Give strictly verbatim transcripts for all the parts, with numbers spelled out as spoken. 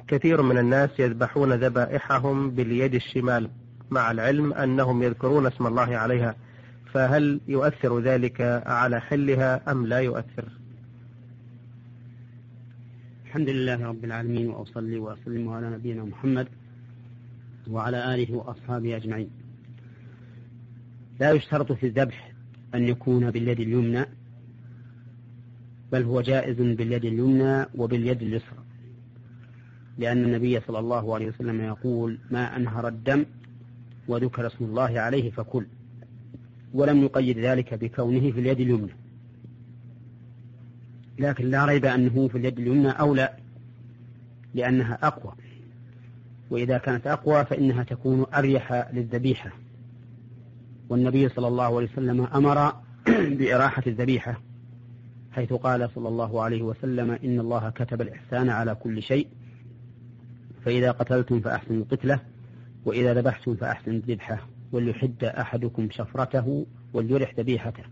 كثير من الناس يذبحون ذبائحهم باليد الشمال مع العلم أنهم يذكرون اسم الله عليها، فهل يؤثر ذلك على حلها أم لا يؤثر؟ الحمد لله رب العالمين، وأصلي وأسلم على نبينا محمد وعلى آله وأصحابه أجمعين. لا يشترط في الذبح أن يكون باليد اليمنى، بل هو جائز باليد اليمنى وباليد اليسرى، لأن النبي صلى الله عليه وسلم يقول: ما أنهر الدم وذكر اسم الله عليه فكل، ولم يقيد ذلك بكونه في اليد اليمنى. لكن لا ريب أنه في اليد اليمنى أولى، لأنها أقوى، وإذا كانت أقوى فإنها تكون أريح للذبيحة، والنبي صلى الله عليه وسلم أمر بإراحة الذبيحة، حيث قال صلى الله عليه وسلم: إن الله كتب الإحسان على كل شيء، فإذا قتلتم فأحسنوا القتلة، وإذا ذبحتم فأحسنوا الذبحة، وليحد أحدكم شفرته وليرح ذبيحته.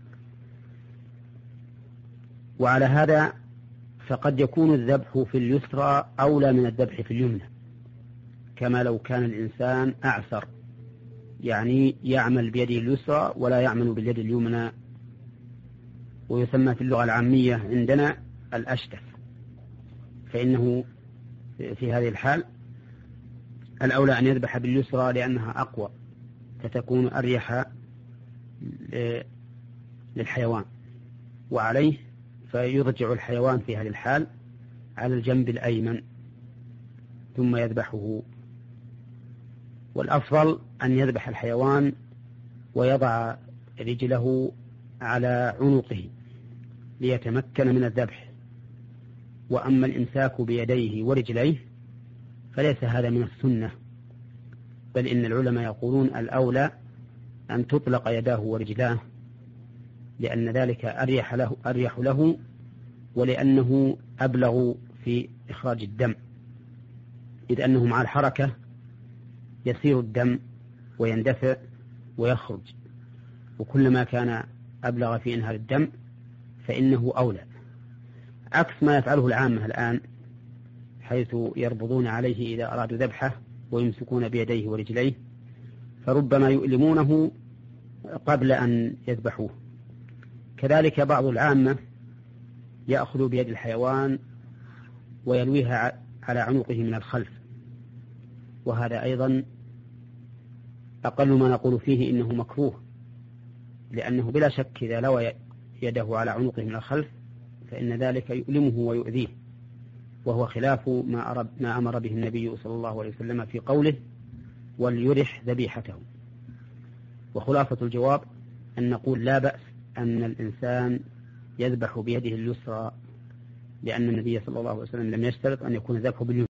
وعلى هذا فقد يكون الذبح في اليسرى أولى من الذبح في اليمنى، كما لو كان الإنسان أعسر، يعني يعمل بيده اليسرى ولا يعمل باليد اليمنى، ويسمى في اللغة العامية عندنا الأشتف، فإنه في هذه الحال الأولى أن يذبح باليسرى لأنها أقوى، فتكون أريح للحيوان، وعليه فيضجع الحيوان في هذه الحال على الجنب الأيمن ثم يذبحه. والأفضل أن يذبح الحيوان ويضع رجله على عنقه ليتمكن من الذبح. وأما الإمساك بيديه ورجليه فليس هذا من السنة، بل إن العلماء يقولون الأولى أن تطلق يداه ورجلاه، لأن ذلك أريح له, أريح له ولأنه أبلغ في إخراج الدم، إذ أنه مع الحركة يسير الدم ويندفع ويخرج، وكلما كان أبلغ في إنهار الدم فإنه أولى، عكس ما يفعله العامة الآن، حيث يربضون عليه إذا أرادوا ذبحه ويمسكون بيديه ورجليه، فربما يؤلمونه قبل أن يذبحوه. كذلك بعض العامة يأخذ بيد الحيوان ويلويها على عنقه من الخلف، وهذا أيضا أقل ما نقول فيه إنه مكروه، لأنه بلا شك إذا لوى يده على عنقه من الخلف فإن ذلك يؤلمه ويؤذيه، وهو خلاف ما, ما أمر به النبي صلى الله عليه وسلم في قوله: وليرح ذبيحته. وخلاصة الجواب أن نقول لا بأس أن الإنسان يذبح بيده اليسرى، لأن النبي صلى الله عليه وسلم لم يشترط أن يكون ذبحه باليمنى.